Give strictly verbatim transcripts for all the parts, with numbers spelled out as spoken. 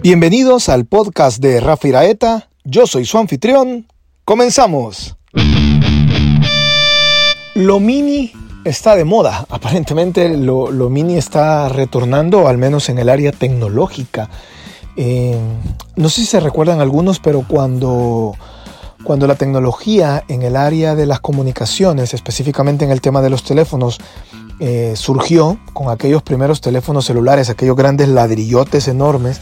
Bienvenidos al podcast de Rafa Iraeta. Yo soy su anfitrión. Comenzamos. Lo mini está de moda. Aparentemente lo, lo mini está retornando, al menos en el área tecnológica. Eh, no sé si se recuerdan algunos, pero cuando, cuando la tecnología en el área de las comunicaciones, específicamente en el tema de los teléfonos, eh, surgió con aquellos primeros teléfonos celulares, aquellos grandes ladrillotes enormes,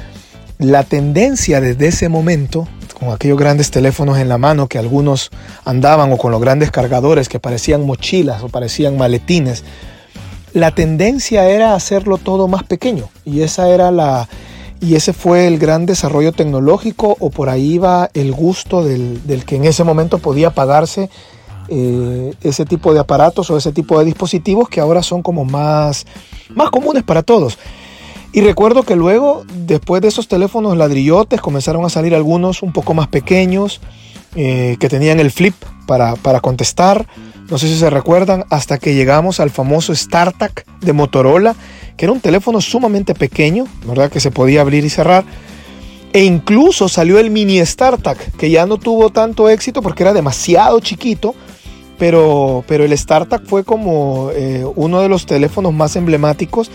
la tendencia desde ese momento, con aquellos grandes teléfonos en la mano que algunos andaban, o con los grandes cargadores que parecían mochilas o parecían maletines, la tendencia era hacerlo todo más pequeño, y esa era la y ese fue el gran desarrollo tecnológico, o por ahí va el gusto del, del que en ese momento podía pagarse eh, ese tipo de aparatos o ese tipo de dispositivos que ahora son como más, más comunes para todos. Y recuerdo que luego, después de esos teléfonos ladrillotes, comenzaron a salir algunos un poco más pequeños, eh, que tenían el flip para, para contestar. No sé si se recuerdan, hasta que llegamos al famoso StarTAC de Motorola, que era un teléfono sumamente pequeño, ¿verdad? Que se podía abrir y cerrar. E incluso salió el mini StarTAC, que ya no tuvo tanto éxito porque era demasiado chiquito, pero, pero el StarTAC fue como eh, uno de los teléfonos más emblemáticos.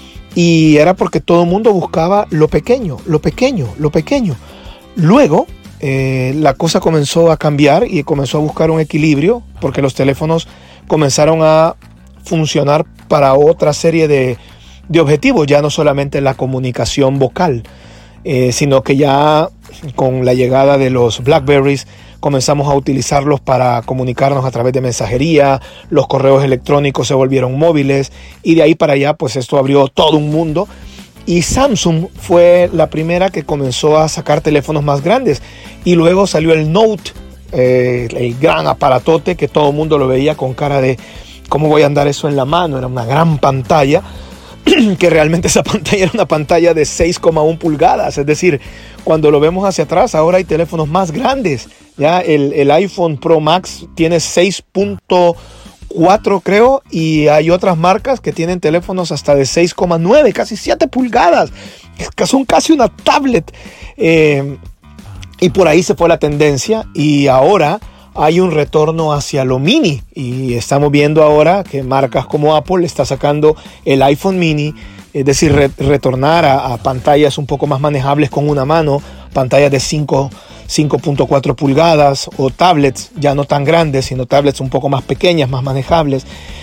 Y era porque todo el mundo buscaba lo pequeño, lo pequeño, lo pequeño. Luego eh, la cosa comenzó a cambiar y comenzó a buscar un equilibrio, porque los teléfonos comenzaron a funcionar para otra serie de, de objetivos, ya no solamente la comunicación vocal, eh, sino que ya con la llegada de los Blackberries comenzamos a utilizarlos para comunicarnos a través de mensajería, los correos electrónicos se volvieron móviles, y de ahí para allá pues esto abrió todo un mundo. Y Samsung fue la primera que comenzó a sacar teléfonos más grandes, y luego salió el Note, eh, el gran aparatote que todo el mundo lo veía con cara de ¿cómo voy a andar eso en la mano? Era una gran pantalla, que realmente esa pantalla era una pantalla de seis coma uno pulgadas, es decir, cuando lo vemos hacia atrás ahora hay teléfonos más grandes. Ya el, el iPhone Pro Max tiene seis punto cuatro, creo, y hay otras marcas que tienen teléfonos hasta de seis coma nueve, casi siete pulgadas, que son casi una tablet. Eh, y por ahí se fue la tendencia, y ahora hay un retorno hacia lo mini, y estamos viendo ahora que marcas como Apple está sacando el iPhone mini, es decir, re- retornar a, a pantallas un poco más manejables con una mano, pantallas de cinco punto cuatro pulgadas, o tablets ya no tan grandes, sino tablets un poco más pequeñas, más manejables.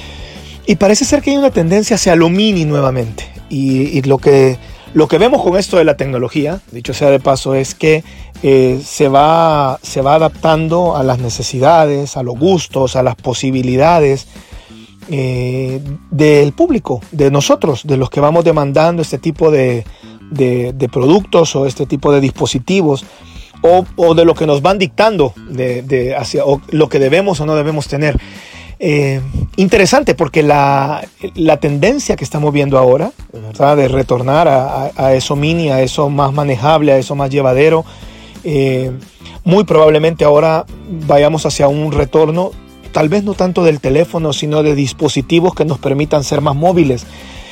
Y parece ser que hay una tendencia hacia lo mini nuevamente. Y, y lo, que, lo que vemos con esto de la tecnología, dicho sea de paso, es que eh, se, va, se va adaptando a las necesidades, a los gustos, a las posibilidades eh, del público, de nosotros, de los que vamos demandando este tipo de, de, de productos o este tipo de dispositivos. O, o de lo que nos van dictando de, de hacia, o lo que debemos o no debemos tener. Eh, interesante, porque la, la tendencia que estamos viendo ahora, ¿verdad?, de retornar a, a, a eso mini, a eso más manejable, a eso más llevadero, eh, muy probablemente ahora vayamos hacia un retorno, tal vez no tanto del teléfono, sino de dispositivos que nos permitan ser más móviles.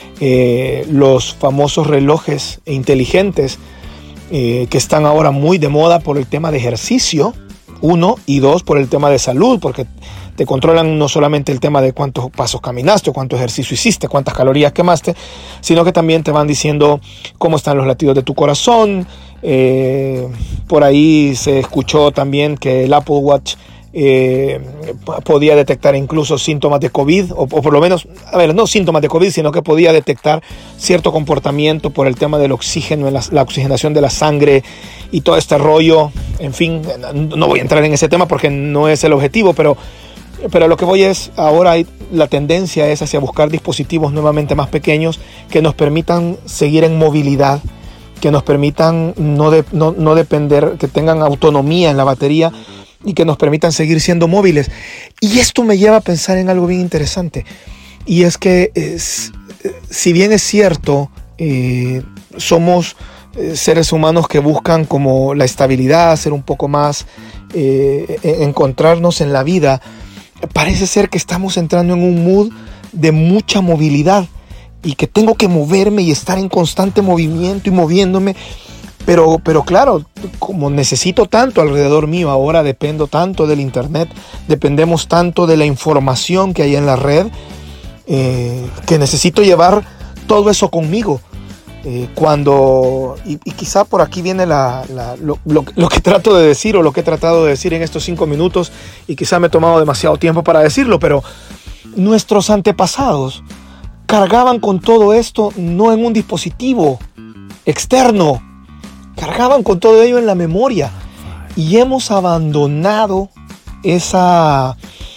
Eh, los famosos relojes inteligentes, Eh, que están ahora muy de moda por el tema de ejercicio, uno, y dos, por el tema de salud, porque te controlan no solamente el tema de cuántos pasos caminaste, o cuánto ejercicio hiciste, cuántas calorías quemaste, sino que también te van diciendo cómo están los latidos de tu corazón. Eh, por ahí se escuchó también que el Apple Watch Eh, podía detectar incluso síntomas de COVID, o, o por lo menos, a ver, no síntomas de COVID, sino que podía detectar cierto comportamiento por el tema del oxígeno, la, la oxigenación de la sangre y todo este rollo. En fin, no voy a entrar en ese tema porque no es el objetivo, pero, pero lo que voy es, ahora hay, la tendencia es hacia buscar dispositivos nuevamente más pequeños que nos permitan seguir en movilidad, que nos permitan no, de, no, no depender, que tengan autonomía en la batería, y que nos permitan seguir siendo móviles. Y esto me lleva a pensar en algo bien interesante, y es que es, si bien es cierto, eh, somos eh, seres humanos que buscan como la estabilidad, ser un poco más, eh, encontrarnos en la vida, parece ser que estamos entrando en un mood de mucha movilidad, y que tengo que moverme y estar en constante movimiento y moviéndome. Pero, pero claro, como necesito tanto alrededor mío, ahora dependo tanto del internet, dependemos tanto de la información que hay en la red, eh, que necesito llevar todo eso conmigo. Eh, cuando, y, y quizá por aquí viene la, la, lo, lo, lo que trato de decir o lo que he tratado de decir en estos cinco minutos, y quizá me he tomado demasiado tiempo para decirlo, pero nuestros antepasados cargaban con todo esto no en un dispositivo externo, cargaban con todo ello en la memoria, y hemos abandonado esa,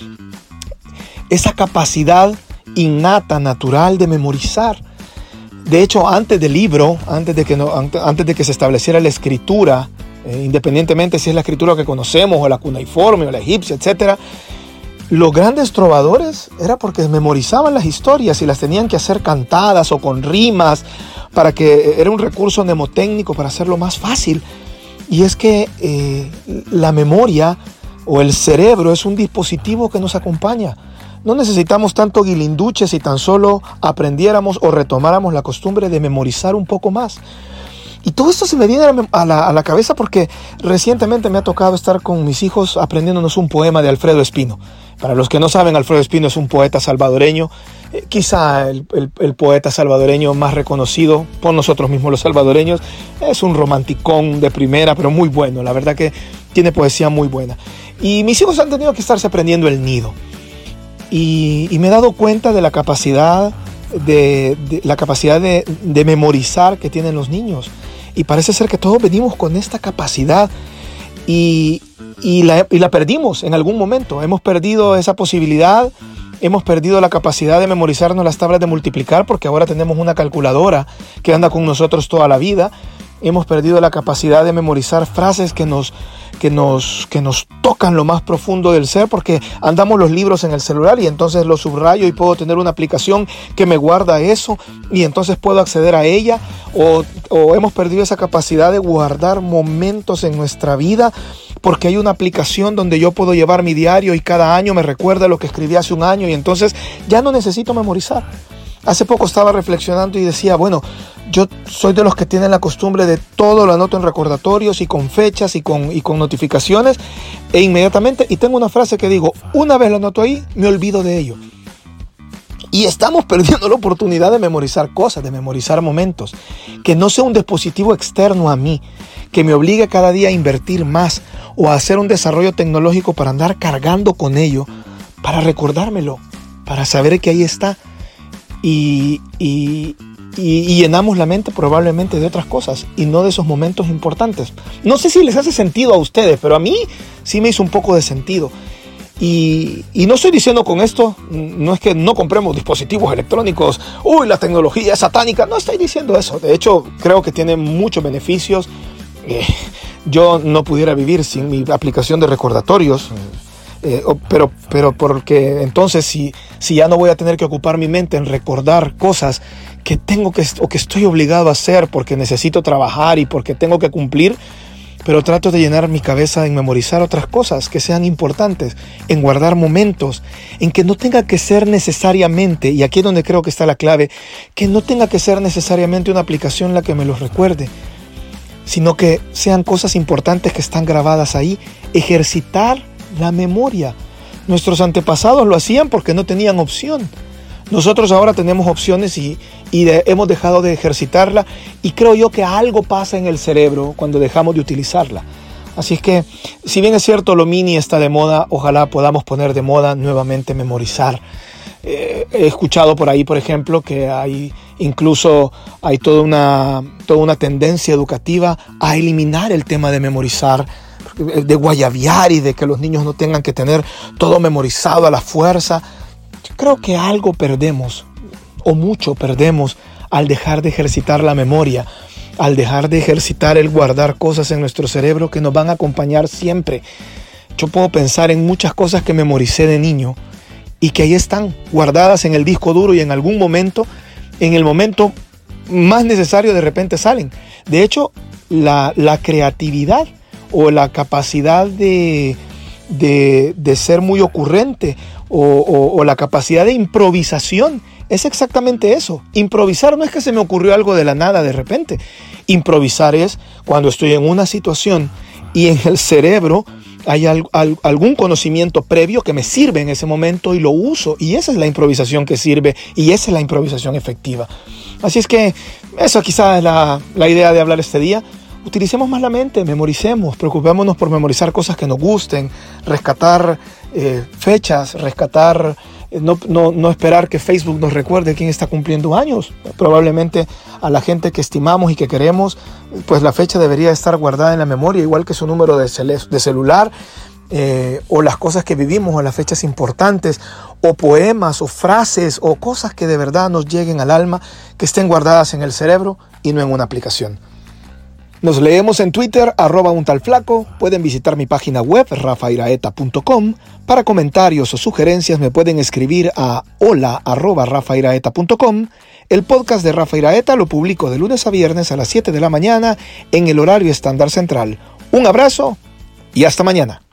esa capacidad innata, natural de memorizar. De hecho, antes del libro, antes de que, no, antes de que se estableciera la escritura, eh, independientemente si es la escritura que conocemos o la cuneiforme o la egipcia, etcétera, los grandes trovadores era porque memorizaban las historias y las tenían que hacer cantadas o con rimas, para que era un recurso mnemotécnico para hacerlo más fácil. Y es que eh, la memoria o el cerebro es un dispositivo que nos acompaña. No necesitamos tanto guilinduche si tan solo aprendiéramos o retomáramos la costumbre de memorizar un poco más. Y todo esto se me viene a la, a la cabeza porque recientemente me ha tocado estar con mis hijos aprendiéndonos un poema de Alfredo Espino. Para los que no saben, Alfredo Espino es un poeta salvadoreño, eh, quizá el, el, el poeta salvadoreño más reconocido por nosotros mismos los salvadoreños. Es un romanticón de primera, pero muy bueno. La verdad que tiene poesía muy buena. Y mis hijos han tenido que estarse aprendiendo El Nido. Y, y me he dado cuenta de la capacidad de, de, la capacidad de, de memorizar que tienen los niños. Y parece ser que todos venimos con esta capacidad y, y, la, y la perdimos en algún momento. Hemos perdido esa posibilidad, hemos perdido la capacidad de memorizarnos las tablas de multiplicar porque ahora tenemos una calculadora que anda con nosotros toda la vida. Hemos perdido la capacidad de memorizar frases que nos, que nos, que nos tocan lo más profundo del ser porque andamos los libros en el celular y entonces los subrayo y puedo tener una aplicación que me guarda eso y entonces puedo acceder a ella. O, o hemos perdido esa capacidad de guardar momentos en nuestra vida porque hay una aplicación donde yo puedo llevar mi diario y cada año me recuerda lo que escribí hace un año y entonces ya no necesito memorizar. Hace poco estaba reflexionando y decía, bueno, yo soy de los que tienen la costumbre de todo lo anoto en recordatorios y con fechas y con, y con notificaciones e inmediatamente, y tengo una frase que digo, una vez lo anoto ahí, me olvido de ello. Y estamos perdiendo la oportunidad de memorizar cosas, de memorizar momentos, que no sea un dispositivo externo a mí, que me obligue cada día a invertir más o a hacer un desarrollo tecnológico para andar cargando con ello, para recordármelo, para saber que ahí está. Y, y, y, y llenamos la mente probablemente de otras cosas y no de esos momentos importantes. No sé si les hace sentido a ustedes, pero a mí sí me hizo un poco de sentido. Y, y no estoy diciendo con esto, no es que no compremos dispositivos electrónicos, uy, la tecnología es satánica, no estoy diciendo eso. De hecho, creo que tiene muchos beneficios. Eh, yo no pudiera vivir sin mi aplicación de recordatorios. Eh, pero, pero porque entonces si, si ya no voy a tener que ocupar mi mente en recordar cosas que tengo que o que estoy obligado a hacer porque necesito trabajar y porque tengo que cumplir, pero trato de llenar mi cabeza en memorizar otras cosas que sean importantes, en guardar momentos, en que no tenga que ser necesariamente, y aquí es donde creo que está la clave, que no tenga que ser necesariamente una aplicación la que me los recuerde, sino que sean cosas importantes que están grabadas ahí, ejercitar la memoria. Nuestros antepasados lo hacían porque no tenían opción. Nosotros ahora tenemos opciones y, y de, hemos dejado de ejercitarla y creo yo que algo pasa en el cerebro cuando dejamos de utilizarla. Así es que, si bien es cierto lo mini está de moda, ojalá podamos poner de moda nuevamente memorizar. Eh, he escuchado por ahí, por ejemplo, que hay incluso hay toda una, toda una tendencia educativa a eliminar el tema de memorizar, de guayabear y de que los niños no tengan que tener todo memorizado a la fuerza. Yo creo que algo perdemos, o mucho perdemos, al dejar de ejercitar la memoria, al dejar de ejercitar el guardar cosas en nuestro cerebro que nos van a acompañar siempre. Yo puedo pensar en muchas cosas que memoricé de niño y que ahí están guardadas en el disco duro y en algún momento, en el momento más necesario, de repente salen. De hecho, la, la creatividad o la capacidad de, de, de ser muy ocurrente o, o, o la capacidad de improvisación es exactamente eso. Improvisar no es que se me ocurrió algo de la nada de repente. Improvisar es cuando estoy en una situación y en el cerebro hay al, al, algún conocimiento previo que me sirve en ese momento y lo uso. Y esa es la improvisación que sirve y esa es la improvisación efectiva. Así es que esa quizás es la, la idea de hablar este día. Utilicemos más la mente, memoricemos, preocupémonos por memorizar cosas que nos gusten, rescatar eh, fechas, rescatar, eh, no, no, no esperar que Facebook nos recuerde quién está cumpliendo años. Probablemente a la gente que estimamos y que queremos, pues la fecha debería estar guardada en la memoria, igual que su número de, cel- de celular, eh, o las cosas que vivimos, o las fechas importantes, o poemas, o frases, o cosas que de verdad nos lleguen al alma, que estén guardadas en el cerebro y no en una aplicación. Nos leemos en Twitter, arroba un tal flaco. Pueden visitar mi página web, rafa iraeta punto com. Para comentarios o sugerencias me pueden escribir a hola arroba rafa iraeta punto com. El podcast de Rafa Iraeta lo publico de lunes a viernes a las siete de la mañana en el horario estándar central. Un abrazo y hasta mañana.